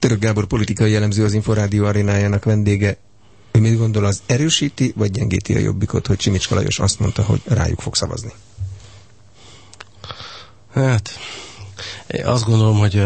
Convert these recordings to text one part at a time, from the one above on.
Török Gábor politikai elemző, az Inforádió arénájának vendége. Ő mit gondol, az erősíti vagy gyengíti a Jobbikot, hogy Simicska Lajos azt mondta, hogy rájuk fog szavazni? Hát, én azt gondolom, hogy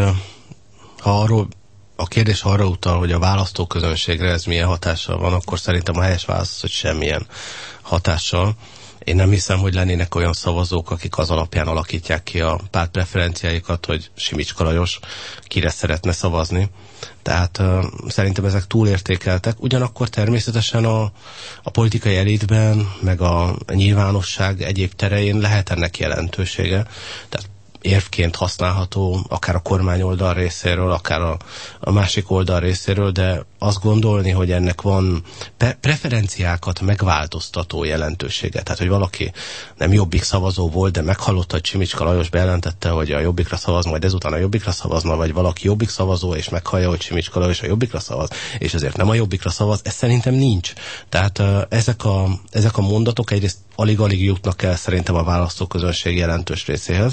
ha arról a kérdés arra utal, hogy a választóközönségre ez milyen hatással van, akkor szerintem a helyes válasz az, hogy semmilyen hatással. Én nem hiszem, hogy lennének olyan szavazók, akik az alapján alakítják ki a párt preferenciáikat, hogy Simicska Lajos kire szeretne szavazni. Tehát szerintem ezek túlértékeltek. Ugyanakkor természetesen a politikai elitben, meg a nyilvánosság egyéb terein lehet ennek jelentősége. Tehát érvként használható, akár a kormány oldal részéről, akár a másik oldal részéről, de azt gondolni, hogy ennek van preferenciákat megváltoztató jelentősége. Tehát, hogy valaki nem Jobbik szavazó volt, de meghallotta, hogy Simicska Lajos bejelentette, hogy a Jobbikra szavaz, majd ezután a Jobbikra szavazna, vagy valaki Jobbik szavazó, és meghallja, hogy Simicska Lajos a Jobbikra szavaz, és ezért nem a Jobbikra szavaz, ez szerintem nincs. Tehát ezek a mondatok egyrészt alig-alig jutnak el szerintem a választóközönség jelentős részéhez.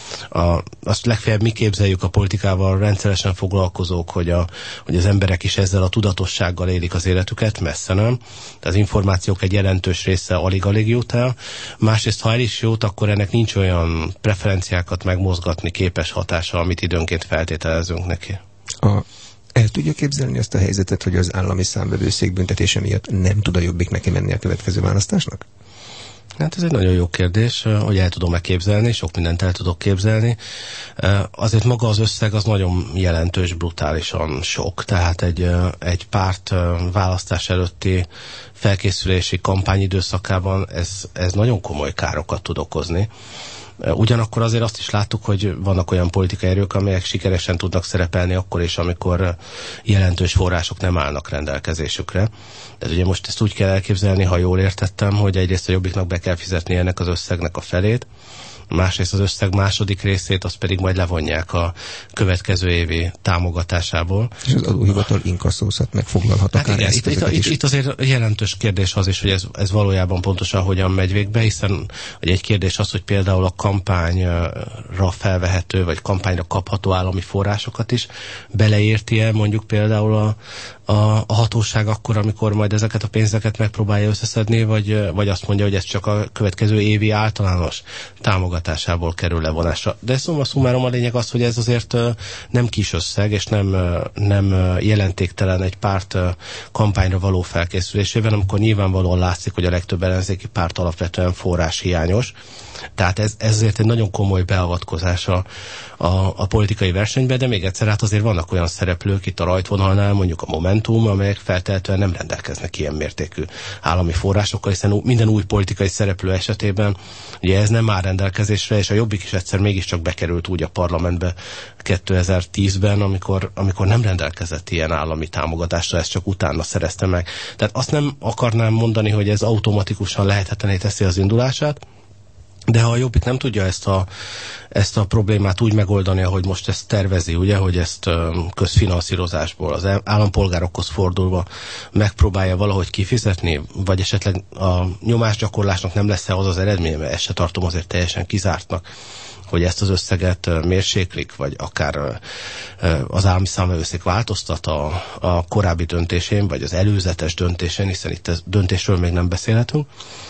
Azt legfeljebb mi képzeljük a politikával rendszeresen foglalkozók, hogy az emberek is ezzel a tudatossággal élik az életüket, messze nem. Tehát az információk egy jelentős része alig-alig jut el. Másrészt, ha el is jut, akkor ennek nincs olyan preferenciákat megmozgatni képes hatása, amit időnként feltételezünk neki. El tudja képzelni azt a helyzetet, hogy az állami számvevőszék büntetése miatt nem tud a Jobbik neki menni a következő választásnak? Hát ez egy nagyon jó kérdés, hogy el tudom-e képzelni, sok mindent el tudok képzelni. Azért maga az összeg az nagyon jelentős, brutálisan sok, tehát egy párt választás előtti felkészülési kampányidőszakában ez nagyon komoly károkat tud okozni. Ugyanakkor azért azt is láttuk, hogy vannak olyan politikai erők, amelyek sikeresen tudnak szerepelni akkor is, amikor jelentős források nem állnak rendelkezésükre. Tehát ugye most ezt úgy kell elképzelni, ha jól értettem, hogy egyrészt a Jobbiknak be kell fizetni ennek az összegnek a felét, másrészt az összeg második részét, azt pedig majd levonják a következő évi támogatásából. És az adóhivatal inkasszózat megfoglalhat akár igen, itt azért jelentős kérdés az is, hogy ez valójában pontosan hogyan megy végbe, hiszen egy kérdés az, hogy például a kampányra felvehető, vagy kampányra kapható állami forrásokat is beleérti-e mondjuk például a hatóság akkor, amikor majd ezeket a pénzeket megpróbálja összeszedni, vagy azt mondja, hogy ez csak a következő évi általános támogatásából kerül levonásra. De szóval szumárom a lényeg az, hogy ez azért nem kis összeg, és nem jelentéktelen egy párt kampányra való felkészülésében, amikor nyilvánvalóan látszik, hogy a legtöbb ellenzéki párt alapvetően forráshiányos. Tehát ezért egy nagyon komoly beavatkozás a politikai versenyben, de még egyszer, hát azért vannak olyan szereplők itt a rajtvonalnál, mondjuk a Momentum, amelyek feltehetően nem rendelkeznek ilyen mértékű állami forrásokkal, hiszen minden új politikai szereplő esetében ugye ez nem áll rendelkezésre, és a Jobbik is egyszer mégiscsak bekerült úgy a parlamentbe 2010-ben, amikor nem rendelkezett ilyen állami támogatásra, ezt csak utána szerezte meg. Tehát azt nem akarnám mondani, hogy ez automatikusan lehetetlené teszi az indulását, de ha a Jobbik nem tudja ezt a problémát úgy megoldani, ahogy most ezt tervezi, ugye, hogy ezt közfinanszírozásból az állampolgárokhoz fordulva megpróbálja valahogy kifizetni, vagy esetleg a nyomásgyakorlásnak nem lesz-e az eredménye, mert ezt se tartom azért teljesen kizártnak, hogy ezt az összeget mérséklik, vagy akár az állami számvevőszék változtat a korábbi döntésén, vagy az előzetes döntésén, hiszen itt döntésről még nem beszélhetünk,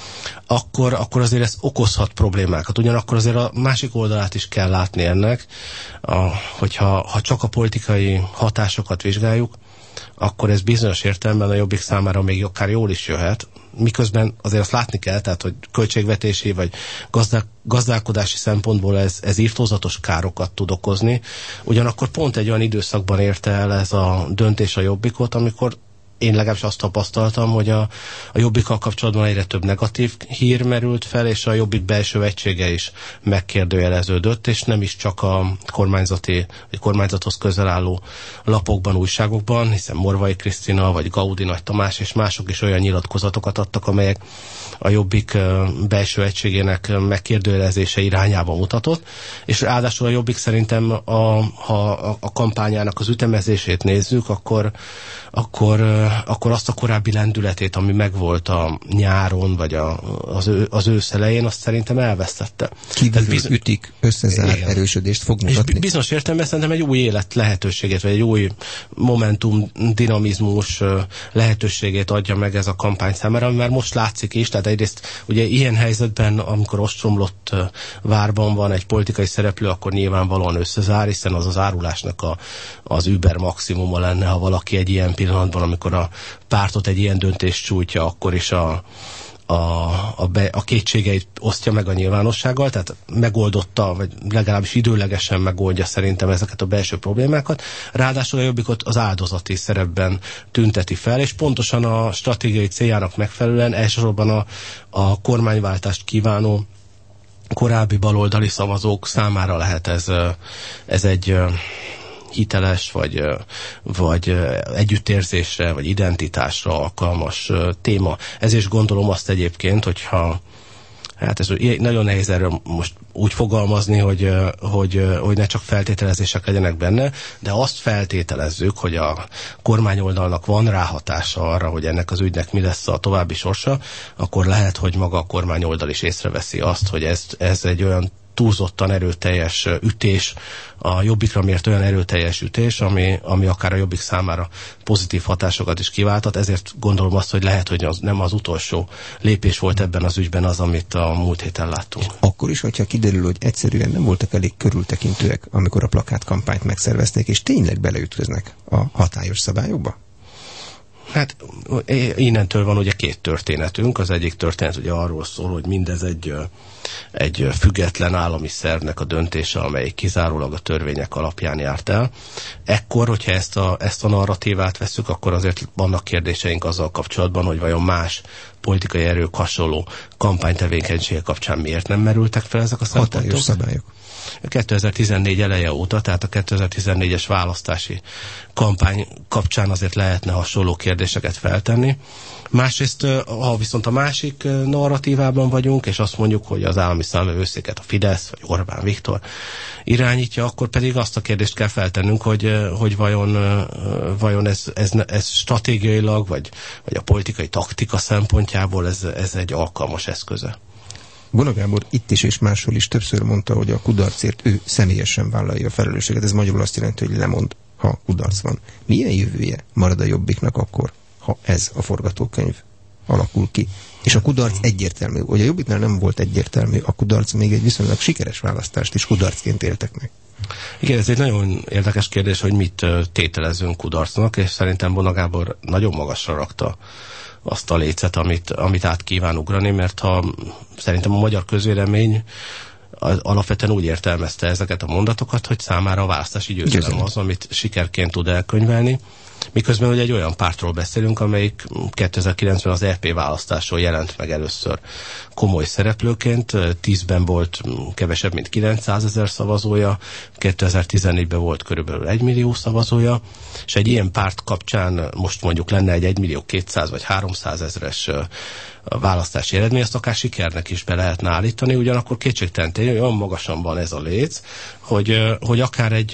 akkor azért ez okozhat problémákat. Ugyanakkor azért a másik oldalát is kell látni ennek, hogyha csak a politikai hatásokat vizsgáljuk, akkor ez bizonyos értelemben a Jobbik számára még akár jól is jöhet, miközben azért azt látni kell, tehát, hogy költségvetési vagy gazdálkodási szempontból ez írtózatos károkat tud okozni. Ugyanakkor pont egy olyan időszakban érte el ez a döntés a Jobbikot, amikor én legalábbis azt tapasztaltam, hogy a Jobbikkal kapcsolatban egyre több negatív hír merült fel, és a Jobbik belső egysége is megkérdőjeleződött, és nem is csak a kormányzathoz közel álló lapokban, újságokban, hiszen Morvai Krisztina, vagy Gaudi Nagy Tamás és mások is olyan nyilatkozatokat adtak, amelyek a Jobbik belső egységének megkérdőjelezése irányába mutatott, és ráadásul a Jobbik szerintem, ha a kampányának az ütemezését nézzük, akkor akkor azt a korábbi lendületét, ami megvolt a nyáron, vagy az ősz elején, azt szerintem elvesztette. Kívülről ütik, összezár, igen, erősödést fog mutatni. És bizonyos értelemben szerintem egy új élet lehetőségét, vagy egy új momentum, dinamizmus lehetőségét adja meg ez a kampány számára, ami már most látszik is, tehát egyrészt ugye ilyen helyzetben, amikor ostromlott várban van egy politikai szereplő, akkor nyilvánvalóan összezár, hiszen az árulásnak az über maximuma lenne, ha valaki egy ilyen pillanatban, amikor a pártot egy ilyen döntés csújtja, akkor is a kétségeit osztja meg a nyilvánossággal, tehát megoldotta, vagy legalábbis időlegesen megoldja szerintem ezeket a belső problémákat. Ráadásul a Jobbikot az áldozati szerepben tünteti fel, és pontosan a stratégiai céljának megfelelően elsősorban a kormányváltást kívánó korábbi baloldali szavazók számára lehet ez egy hiteles, vagy együttérzésre, vagy identitásra alkalmas téma. Ezért gondolom azt egyébként, hogyha hát ez nagyon nehéz erről most úgy fogalmazni, hogy ne csak feltételezések legyenek benne, de azt feltételezzük, hogy a kormányoldalnak van ráhatása arra, hogy ennek az ügynek mi lesz a további sorsa, akkor lehet, hogy maga a kormányoldal is észreveszi azt, hogy ez egy olyan túlzottan erőteljes ütés, a Jobbikra mért olyan erőteljes ütés, ami akár a Jobbik számára pozitív hatásokat is kiváltat, ezért gondolom azt, hogy lehet, hogy nem az utolsó lépés volt ebben az ügyben az, amit a múlt héten láttunk. Akkor is, hogyha kiderül, hogy egyszerűen nem voltak elég körültekintőek, amikor a plakátkampányt megszervezték, és tényleg beleütköznek a hatályos szabályokba? Hát innentől van ugye két történetünk. Az egyik történet ugye arról szól, hogy mindez egy független állami szervnek a döntése, amely kizárólag a törvények alapján járt el. Ekkor, hogyha ezt a narratívát vesszük, akkor azért vannak kérdéseink azzal kapcsolatban, hogy vajon más politikai erők hasonló kampánytevékenysége kapcsán miért nem merültek fel ezek a szempontok. Hatályos szabályok. 2014 eleje óta, tehát a 2014-es választási kampány kapcsán azért lehetne hasonló kérdéseket feltenni. Másrészt, ha viszont a másik narratívában vagyunk, és azt mondjuk, hogy az állami számvevőszéket a Fidesz, vagy Orbán Viktor irányítja, akkor pedig azt a kérdést kell feltennünk, hogy vajon ez stratégiailag, vagy a politikai taktika szempontjából ez egy alkalmas eszköze. Bona Gábor itt is és máshol is többször mondta, hogy a kudarcért ő személyesen vállalja a felelősséget. Ez magyarul azt jelenti, hogy lemond, ha kudarc van. Milyen jövője marad a Jobbiknak akkor, ha ez a forgatókönyv alakul ki? És a kudarc egyértelmű. Ugye a Jobbiknál nem volt egyértelmű, a kudarc még egy viszonylag sikeres választást is kudarcként éltek meg. Igen, ez egy nagyon érdekes kérdés, hogy mit tételezünk kudarcnak, és szerintem Bona Gábor nagyon magasra rakta azt a lécet, amit át kíván ugrani, mert szerintem a magyar közvélemény alapvetően úgy értelmezte ezeket a mondatokat, hogy számára a választási győzelem az, amit sikerként tud elkönyvelni. Miközben ugye egy olyan pártról beszélünk, amelyik 2009-ben az EP választáson jelent meg először komoly szereplőként. 10-ben volt kevesebb, mint 900 000 szavazója, 2014-ben volt körülbelül 1 millió szavazója, és egy ilyen párt kapcsán most mondjuk lenne egy 1 millió 200 vagy 300 000-es választási eredmény, azt akár sikernek is be lehetne állítani, ugyanakkor kétségtelen olyan magasan van ez a léc, hogy akár egy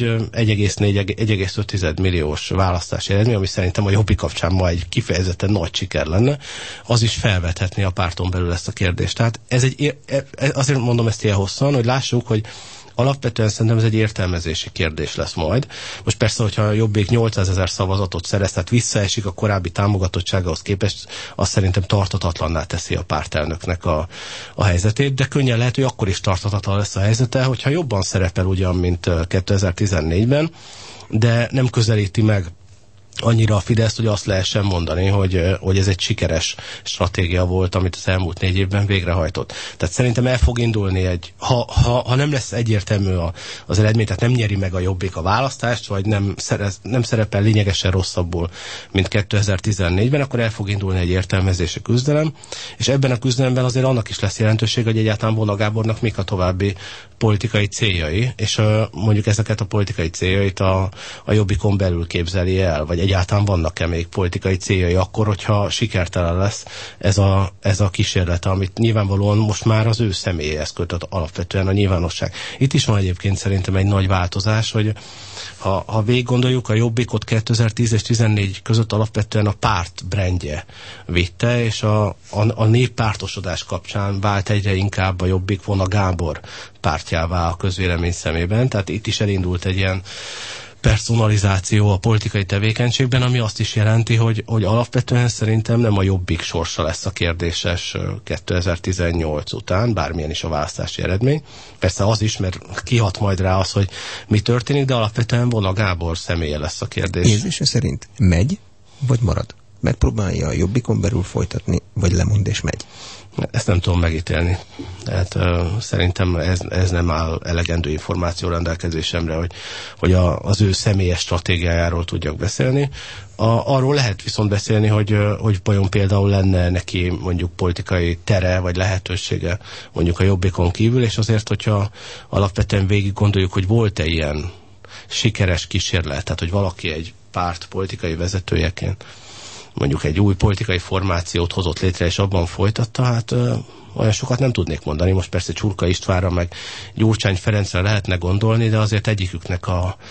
1,4-1,5 milliós választási eredmény, ami szerintem a Jobbik kapcsán ma egy kifejezetten nagy siker lenne, az is felvethetné a párton belül ezt a kérdést. Tehát azért mondom ezt ilyen hosszan, hogy lássuk, hogy alapvetően szerintem ez egy értelmezési kérdés lesz majd. Most persze, hogyha a Jobbik 800 000 szavazatot szerez, tehát visszaesik a korábbi támogatottságához képest, azt szerintem tarthatatlanná teszi a pártelnöknek a helyzetét, de könnyen lehet, hogy akkor is tarthatatlan lesz a helyzete, hogyha jobban szerepel ugyan, mint 2014-ben, de nem közelíti meg annyira a Fidesz, hogy azt lehessen mondani, hogy ez egy sikeres stratégia volt, amit az elmúlt 4 évben végrehajtott. Tehát szerintem el fog indulni ha nem lesz egyértelmű az eredmény, tehát nem nyeri meg a Jobbik a választást, vagy nem szerepel lényegesen rosszabbul, mint 2014-ben, akkor el fog indulni egy értelmezési küzdelem, és ebben a küzdelemben azért annak is lesz jelentőség, hogy egyáltalán Bona Gábornak mik a további politikai céljai, és mondjuk ezeket a politikai céljait a Jobbikon belül képzeli el, vagy egyáltalán vannak-e még politikai céljai akkor, hogyha sikertelen lesz ez a kísérlet, amit nyilvánvalóan most már az ő személyéhez kötött alapvetően a nyilvánosság. Itt is van egyébként szerintem egy nagy változás, hogy ha végig gondoljuk, a Jobbikot 2010 és 2014 között alapvetően a párt brandje vitte, és a néppártosodás kapcsán vált egyre inkább a Jobbik Vona Gábor pártjává a közvélemény szemében. Tehát itt is elindult egy ilyen personalizáció a politikai tevékenységben, ami azt is jelenti, hogy alapvetően szerintem nem a Jobbik sorsa lesz a kérdéses 2018 után, bármilyen is a választási eredmény. Persze az is, mert kihat majd rá az, hogy mi történik, de alapvetően Vona Gábor személye lesz a kérdés. Érzése szerint megy, vagy marad? Megpróbálja a Jobbikon belül folytatni, vagy lemond és megy? Ezt nem tudom megítélni. Tehát szerintem ez nem áll elegendő információ rendelkezésemre, hogy az ő személyes stratégiájáról tudjak beszélni. Arról lehet viszont beszélni, hogy vajon például lenne neki mondjuk politikai tere, vagy lehetősége mondjuk a Jobbikon kívül, és azért, hogyha alapvetően végig gondoljuk, hogy volt-e ilyen sikeres kísérlet, tehát hogy valaki egy párt politikai vezetőjeként mondjuk egy új politikai formációt hozott létre, és abban folytatta, hát olyan sokat nem tudnék mondani. Most persze Csurka Istvánra, meg Gyurcsány Ferencre lehetne gondolni, de azért egyiküknek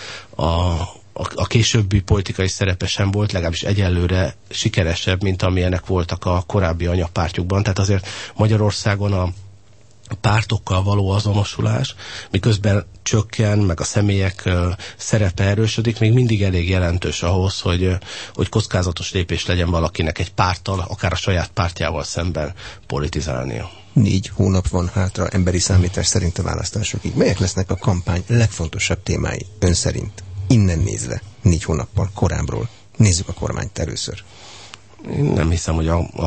a későbbi politikai szerepe sem volt, legalábbis egyelőre sikeresebb, mint amilyenek voltak a korábbi anyapártjukban. Tehát azért Magyarországon a pártokkal való azonosulás, miközben csökken, meg a személyek szerepe erősödik, még mindig elég jelentős ahhoz, hogy kockázatos lépés legyen valakinek egy párttal, akár a saját pártjával szemben politizálnia. 4 hónap van hátra emberi számítás szerint a választásokig. Melyek lesznek a kampány legfontosabb témái ön szerint? Innen nézve, 4 hónappal korábbról. Nézzük a kormányt először. Én nem hiszem,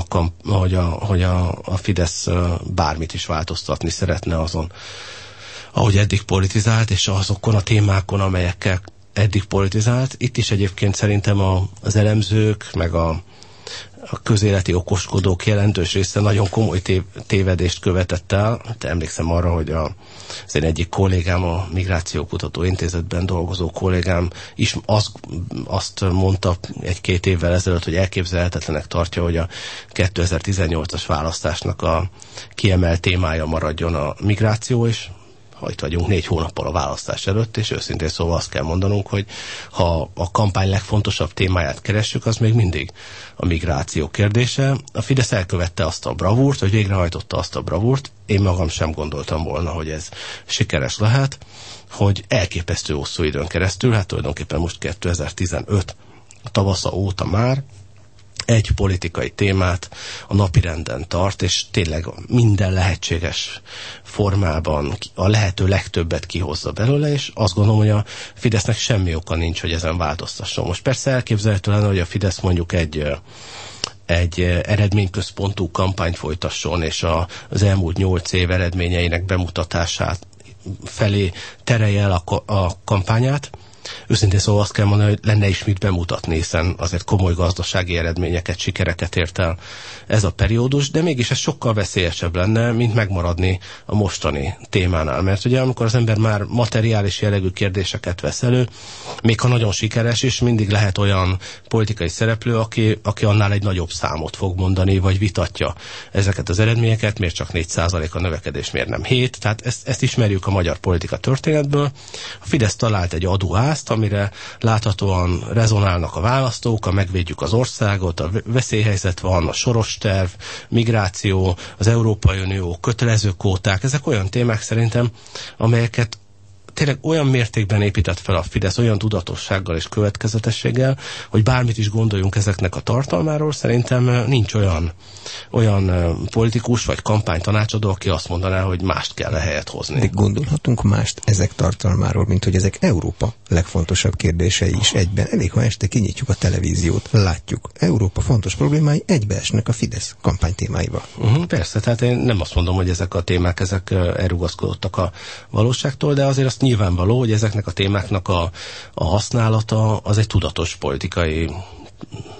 hogy a Fidesz bármit is változtatni szeretne azon, ahogy eddig politizált, és azokon a témákon, amelyekkel eddig politizált. Itt is egyébként szerintem az elemzők, meg a közéleti okoskodók jelentős része nagyon komoly tévedést követett el. Te emlékszem arra, hogy az én egyik kollégám, a Migrációkutató Intézetben dolgozó kollégám is azt mondta 1-2 évvel ezelőtt, hogy elképzelhetetlenek tartja, hogy a 2018-as választásnak a kiemelt témája maradjon a migráció, és itt vagyunk 4 hónappal a választás előtt, és őszintén szóval azt kell mondanunk, hogy ha a kampány legfontosabb témáját keressük, az még mindig a migráció kérdése. A Fidesz elkövette azt a bravúrt, vagy végrehajtotta azt a bravúrt. Én magam sem gondoltam volna, hogy ez sikeres lehet, hogy elképesztő hosszú időn keresztül, hát tulajdonképpen most 2015 tavasza óta már egy politikai témát a napirenden tart, és tényleg minden lehetséges formában a lehető legtöbbet kihozza belőle, és azt gondolom, hogy a Fidesznek semmi oka nincs, hogy ezen változtasson. Most persze elképzelhető lenne, hogy a Fidesz mondjuk egy eredményközpontú kampányt folytasson, és az elmúlt 8 év eredményeinek bemutatását felé terelje el a kampányát. Őszintén szóval azt kell mondani, hogy lenne is mit bemutatni, hiszen azért komoly gazdasági eredményeket, sikereket ért el ez a periódus, de mégis ez sokkal veszélyesebb lenne, mint megmaradni a mostani témánál. Mert ugye amikor az ember már materiális jellegű kérdéseket vesz elő, még ha nagyon sikeres is, mindig lehet olyan politikai szereplő, aki annál egy nagyobb számot fog mondani, vagy vitatja ezeket az eredményeket, miért csak 4% a növekedés, miért nem 7%. Tehát ezt ismerjük a magyar politika történetből. A Fidesz talált egy adóázt, amire láthatóan rezonálnak a választók, a megvédjük az országot, a veszélyhelyzet van, a soros terv, migráció, az Európai Unió, kötelező kvóták, ezek olyan témák szerintem, amelyeket tényleg olyan mértékben épített fel a Fidesz, olyan tudatossággal és következetességgel, hogy bármit is gondoljunk ezeknek a tartalmáról, szerintem nincs olyan politikus vagy kampánytanácsadó, aki azt mondaná, hogy mást kell helyet hozni. De gondolhatunk mást ezek tartalmáról, mint hogy ezek Európa legfontosabb kérdései is egyben. Elég, ha este kinyitjuk a televíziót, látjuk. Európa fontos problémái egybeesnek a Fidesz kampánytémáival. Persze, tehát én nem azt mondom, hogy ezek a témák elrugaszkodottak a valóságtól, de azért azt nyilvánvaló, hogy ezeknek a témáknak a használata az egy tudatos politikai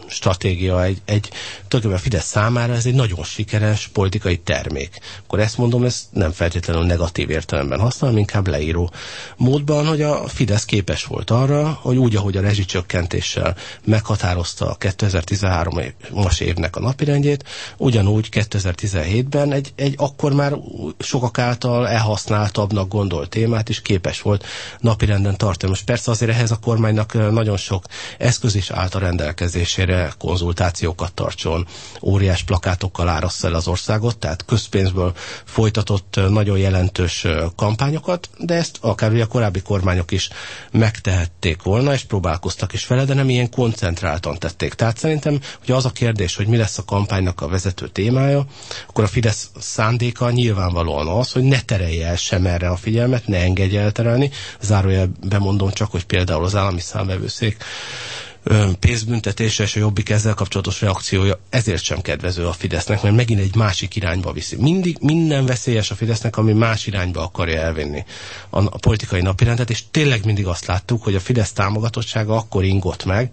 stratégia, tulajdonképpen a Fidesz számára ez egy nagyon sikeres politikai termék. Akkor ezt mondom, ezt nem feltétlenül negatív értelemben használom, inkább leíró módban, hogy a Fidesz képes volt arra, hogy úgy, ahogy a rezsicsökkentéssel meghatározta a 2013-as évnek a napirendjét, ugyanúgy 2017-ben egy akkor már sokak által elhasználtabbnak gondolt témát is képes volt napirenden tartani. Most persze azért ehhez a kormánynak nagyon sok eszköz is állt a rendelkezésére, konzultációkat tartson, óriás plakátokkal árassza el az országot, tehát közpénzből folytatott nagyon jelentős kampányokat, de ezt akár ugye a korábbi kormányok is megtehették volna, és próbálkoztak is vele, de nem ilyen koncentráltan tették. Tehát szerintem, hogy az a kérdés, hogy mi lesz a kampánynak a vezető témája, akkor a Fidesz szándéka nyilvánvalóan az, hogy ne terelje el sem erre a figyelmet, ne engedje elterelni. Zárójelben mondom csak, hogy például az állami számvevőszék pénzbüntetése és a Jobbik ezzel kapcsolatos reakciója ezért sem kedvező a Fidesznek, mert megint egy másik irányba viszi. Minden veszélyes a Fidesznek, ami más irányba akarja elvinni a politikai napirendet, és tényleg mindig azt láttuk, hogy a Fidesz támogatottsága akkor ingott meg,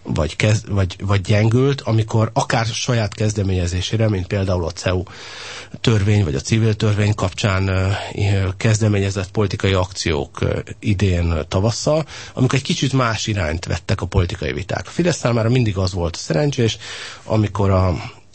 vagy gyengült, amikor akár saját kezdeményezésére, mint például a CEU törvény, vagy a civil törvény kapcsán kezdeményezett politikai akciók idén tavasszal, amikor egy kicsit más irányt vettek a politikai viták. A Fidesz számára mindig az volt szerencsés, amikor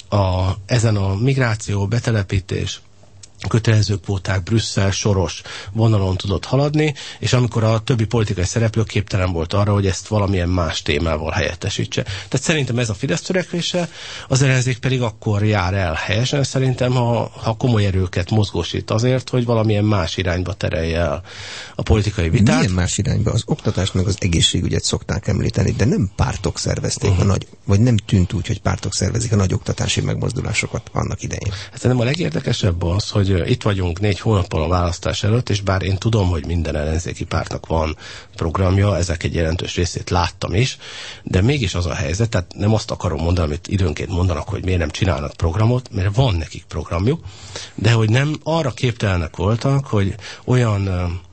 ezen a migráció, betelepítés, kötelező kvóták, Brüsszel, Soros vonalon tudott haladni, és amikor a többi politikai szereplő képtelen volt arra, hogy ezt valamilyen más témával helyettesítse. Tehát szerintem ez a Fidesz törekvése, az ellenzék pedig akkor jár el helyesen, szerintem, ha komoly erőket mozgósít azért, hogy valamilyen más irányba terelje el a politikai vitát. Milyen más irányba? Az oktatást meg az egészségügyet szokták említeni, de nem pártok szervezték vagy nem tűnt úgy, hogy pártok szervezik a nagy oktatási megmozdulásokat annak idején. Hát nem a legérdekesebb az, hogy itt vagyunk 4 hónappal a választás előtt, és bár én tudom, hogy minden ellenzéki pártnak van programja, ezek egy jelentős részét láttam is, de mégis az a helyzet, tehát nem azt akarom mondani, amit időnként mondanak, hogy miért nem csinálnak programot, mert van nekik programjuk, de hogy nem arra képtelenek voltak, hogy olyan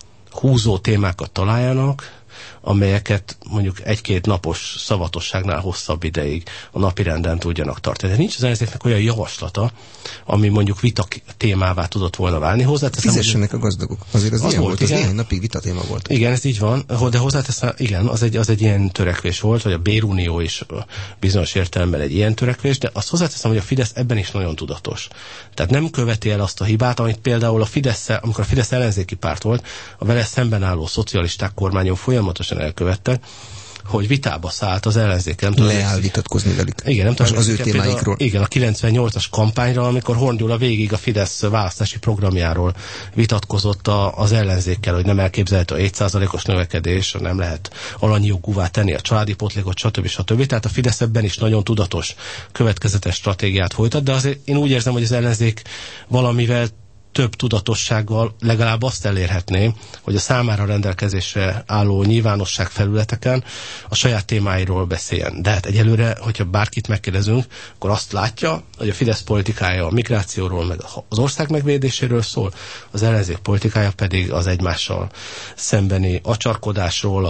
húzó témákat találjanak, amelyeket mondjuk 1-2 napos szavatosságnál hosszabb ideig a napirenden tudjanak tartani. De nincs az ellenzéknek olyan javaslata, ami mondjuk vita témává tudott volna válni. Fizessenek a gazdagok. Azért az ilyen volt, az néhány napig vita téma volt. Igen, ez így van, de hozzáteszem, igen, az egy ilyen törekvés volt, vagy a Bérunió is bizonyos értelemben egy ilyen törekvés, de azt hozzáteszem, hogy a Fidesz ebben is nagyon tudatos. Tehát nem követi el azt a hibát, amit például amikor a Fidesz ellenzéki párt volt, a vele szemben álló szocialisták kormányon folyamatosan elkövettek, hogy vitába szállt az ellenzék. Leáll vitatkozni velük. Igen, nem tudom, az ő témáikról. Igen, a 98-as kampányra, amikor Horn Gyula végig a Fidesz választási programjáról vitatkozott az ellenzékkel, hogy nem elképzelhető a 7%-os növekedés, nem lehet alanyi jogúvá tenni a családi pótlékot, stb. Tehát a Fidesz ebben is nagyon tudatos, következetes stratégiát folytat, de azért én úgy érzem, hogy az ellenzék valamivel több tudatossággal legalább azt elérhetné, hogy a számára rendelkezésre álló nyilvánosság felületeken a saját témáiról beszéljen. De hát egyelőre, hogyha bárkit megkérdezünk, akkor azt látja, hogy a Fidesz politikája a migrációról, meg az ország megvédéséről szól, az ellenzék politikája pedig az egymással szembeni acsarkodásról,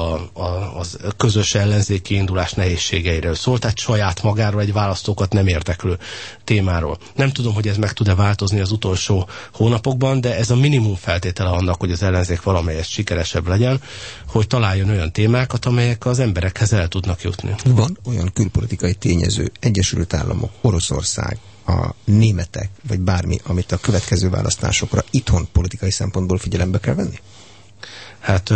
az közös ellenzéki indulás nehézségeiről szól, tehát saját magáról egy választókat nem érdeklő témáról. Nem tudom, hogy ez meg tud-e változni az utolsó hónapokban, de ez a minimum feltétele annak, hogy az ellenzék valamelyest sikeresebb legyen, hogy találjon olyan témákat, amelyek az emberekhez el tudnak jutni. Van olyan külpolitikai tényező, Egyesült Államok, Oroszország, a németek, vagy bármi, amit a következő választásokra itthon politikai szempontból figyelembe kell venni? Hát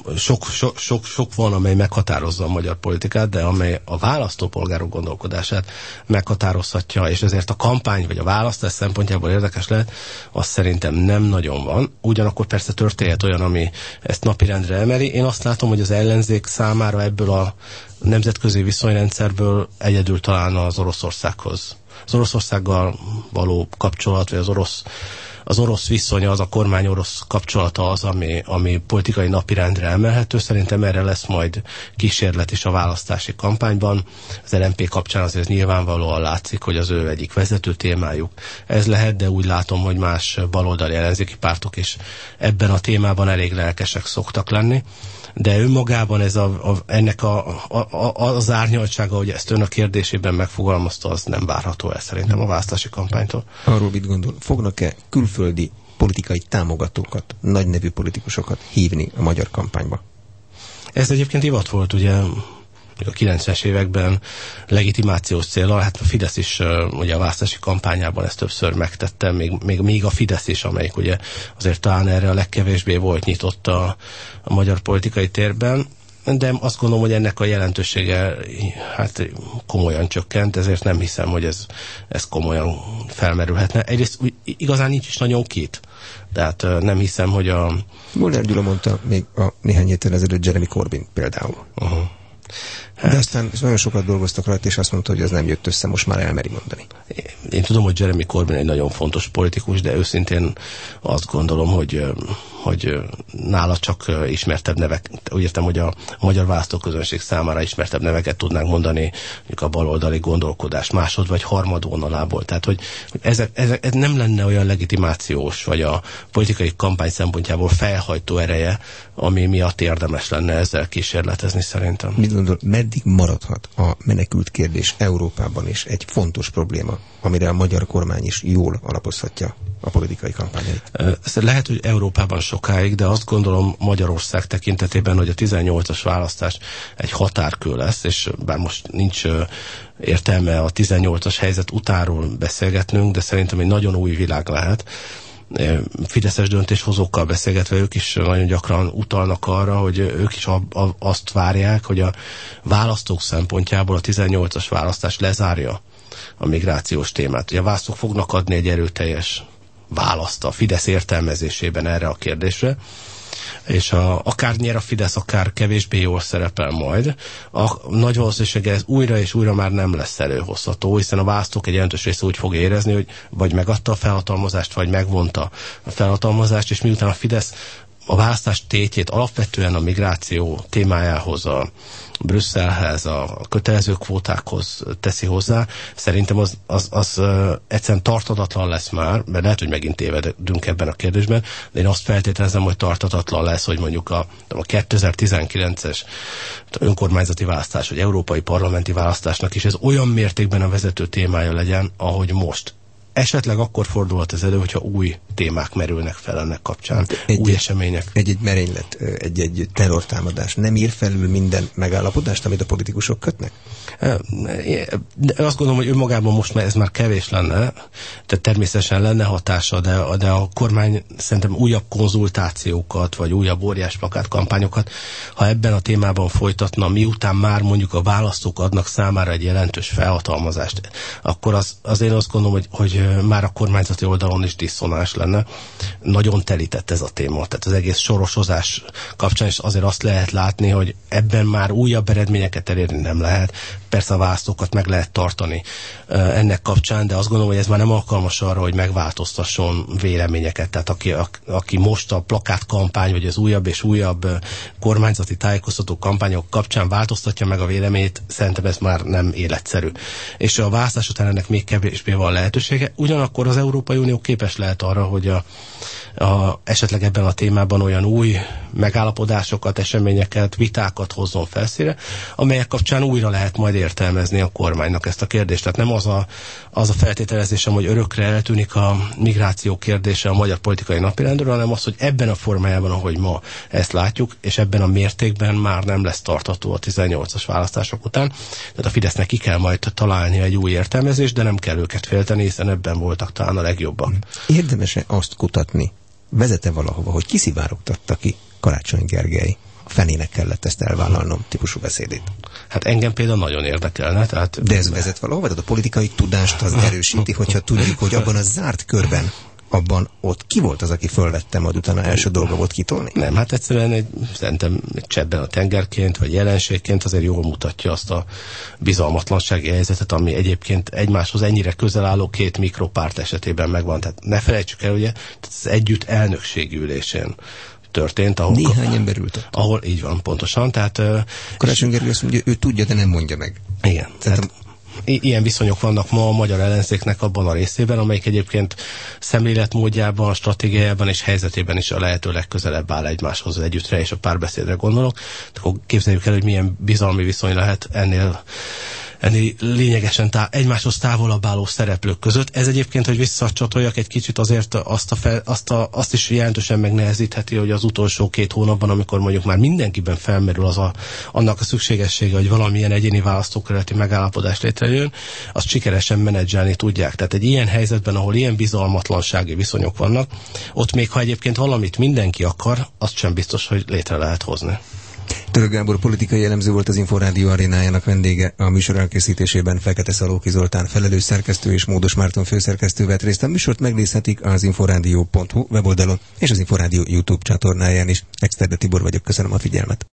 sok van, amely meghatározza a magyar politikát, de amely a választópolgárok gondolkodását meghatározhatja, és ezért a kampány vagy a választás szempontjából érdekes lehet, az szerintem nem nagyon van. Ugyanakkor persze történhet olyan, ami ezt napirendre emeli. Én azt látom, hogy az ellenzék számára ebből a nemzetközi viszonyrendszerből egyedül talán az Oroszországhoz. Az Oroszországgal való kapcsolat, vagy az orosz viszonya, az a kormány orosz kapcsolata az, ami politikai napirendre emelhető. Szerintem erre lesz majd kísérlet is a választási kampányban. Az LMP kapcsán azért nyilvánvalóan látszik, hogy az ő egyik vezető témájuk ez lehet, de úgy látom, hogy más baloldali ellenzéki pártok is ebben a témában elég lelkesek szoktak lenni. de önmagában ez ennek az árnyaltsága, hogy ezt ön a kérdésében megfogalmazta, az nem várható el szerintem a választási kampánytól. Arról mit gondol, fognak-e külföldi politikai támogatókat, nagynevű politikusokat hívni a magyar kampányba? Ez egyébként divat volt, ugye a 90-es években legitimációs céllal, hát a Fidesz is ugye a választási kampányában ezt többször megtette, még a Fidesz is, amelyik ugye azért talán erre a legkevésbé volt nyitott a magyar politikai térben, de azt gondolom, hogy ennek a jelentősége hát komolyan csökkent, ezért nem hiszem, hogy ez komolyan felmerülhetne. Egyrészt igazán nincs is nagyon két. Tehát nem hiszem, hogy Molnár Gyula mondta még a néhány héttel ezelőtt Jeremy Corbyn például. De aztán nagyon sokat dolgoztak rajta, és azt mondta, hogy az nem jött össze, most már elmeri mondani. Én tudom, hogy Jeremy Corbyn egy nagyon fontos politikus, de őszintén azt gondolom, hogy nála csak ismertebb nevek, úgy értem, hogy a magyar választóközönség számára ismertebb neveket tudnánk mondani, mondjuk a baloldali gondolkodás másod vagy harmad vonalából. Tehát, hogy ez nem lenne olyan legitimációs, vagy a politikai kampány szempontjából felhajtó ereje, ami miatt érdemes lenne ezzel kísérletezni szerintem. Mit gondol, meddig maradhat a menekült kérdés Európában is egy fontos probléma, amire a magyar kormány is jól alapozhatja a politikai kampányait? Lehet, hogy Európában sokáig, de azt gondolom Magyarország tekintetében, hogy a 18-as választás egy határkő lesz, és bár most nincs értelme a 18-as helyzet utánról beszélgetnünk, de szerintem egy nagyon új világ lehet. Fideszes döntéshozókkal beszélgetve ők is nagyon gyakran utalnak arra, hogy ők is azt várják, hogy a választók szempontjából a 18-as választás lezárja a migrációs témát. Ugye a választók fognak adni egy erőteljes választ a Fidesz értelmezésében erre a kérdésre, és akár nyer a Fidesz, akár kevésbé jól szerepel majd, a nagy valószínűséggel ez újra és újra már nem lesz előhozható, hiszen a választók egy jelentős része úgy fog érezni, hogy vagy megadta a felhatalmazást, vagy megvonta a felhatalmazást, és miután a Fidesz a választás tétjét alapvetően a migráció témájához, a Brüsszelhez, a kötelező kvótákhoz teszi hozzá, szerintem az egyszerűen tartatatlan lesz már, mert lehet, hogy megint tévedünk ebben a kérdésben, de én azt feltételezem, hogy tartatatlan lesz, hogy mondjuk a 2019-es önkormányzati választás, vagy európai parlamenti választásnak is ez olyan mértékben a vezető témája legyen, ahogy most. Esetleg akkor fordulhat ez elő, hogyha új témák merülnek fel ennek kapcsán, új események. Egy merénylet, egy terrortámadás nem ír felül minden megállapodást, amit a politikusok kötnek? De azt gondolom, hogy önmagában most már ez már kevés lenne, tehát természetesen lenne hatása, de a kormány szerintem újabb konzultációkat, vagy újabb óriás plakátkampányokat, ha ebben a témában folytatna, miután már mondjuk a választók adnak számára egy jelentős felhatalmazást, akkor az én azt gondolom, hogy már a kormányzati oldalon is diszonáns lenne. Nagyon telített ez a téma, tehát az egész sorosozás kapcsán is azért azt lehet látni, hogy ebben már újabb eredményeket elérni nem lehet. Persze a választókat meg lehet tartani ennek kapcsán, de azt gondolom, hogy ez már nem alkalmas arra, hogy megváltoztasson véleményeket. Tehát aki most a plakátkampány, vagy az újabb és újabb kormányzati tájékoztató kampányok kapcsán változtatja meg a véleményét, szerintem ez már nem életszerű. És a választás után ennek még kevésbé van lehetősége. Ugyanakkor az Európai Unió képes lehet arra, hogy esetleg ebben a témában olyan új megállapodásokat, eseményeket, vitákat hozzon felszínre, amelyek kapcsán újra lehet majd értelmezni a kormánynak ezt a kérdést. Tehát nem az a feltételezésem, hogy örökre eltűnik a migráció kérdése a magyar politikai napirendről, hanem az, hogy ebben a formájában, ahogy ma ezt látjuk, és ebben a mértékben már nem lesz tartható a 18-as választások után. Tehát a Fidesznek ki kell majd találni egy új értelmezést, de nem kell őket félteni, hiszen ebben voltak talán a legjobbak. Érdemes-e azt kutatni, vezet-e valahova, hogy kiszivárogtatta ki Karácsony Gergely a fenének kellett ezt elvállalnom típusú beszédét? Hát engem például nagyon érdekelne. De ez vezet valahova? Tehát a politikai tudást az erősíti, hogyha tudjuk, hogy abban a zárt körben, ott ki volt az, aki fölvette, majd utána első dolga volt kitolni? Nem, hát egyszerűen szerintem egy cseppben a tengerként, vagy jelenségként azért jól mutatja azt a bizalmatlansági helyzetet, ami egyébként egymáshoz ennyire közel álló két mikropárt esetében megvan. Tehát ne felejtsük el, ugye, az együtt elnökségi ülésén történt, ahol néhány ember ült. Ahol így van, pontosan. Tehát Karácsony Gergely azt mondja, ő tudja, de nem mondja meg. Igen. Tehát ilyen viszonyok vannak ma a magyar ellenzéknek abban a részében, amelyik egyébként szemléletmódjában, stratégiájában és helyzetében is a lehető legközelebb áll egymáshoz, az együttre és a párbeszédre gondolok. Akkor képzeljük el, hogy milyen bizalmi viszony lehet ennél lényegesen egymáshoz távolabb álló szereplők között. Ez egyébként, hogy visszacsatoljak egy kicsit, azért azt is jelentősen megnehezítheti, hogy az utolsó 2 hónapban, amikor mondjuk már mindenkiben felmerül annak a szükségessége, hogy valamilyen egyéni választókerületi megállapodás létrejön, azt sikeresen menedzselni tudják. Tehát egy ilyen helyzetben, ahol ilyen bizalmatlansági viszonyok vannak, ott még ha egyébként valamit mindenki akar, azt sem biztos, hogy létre lehet hozni. Török Gábor politikai elemző volt, az Inforádió arénájának vendége. A műsor elkészítésében Fekete Szalóki Zoltán felelős szerkesztő és Módos Márton főszerkesztő vett részt. A műsort megnézhetik az inforádió.hu weboldalon és az Inforádió YouTube csatornáján is. Exterde Tibor vagyok, köszönöm a figyelmet.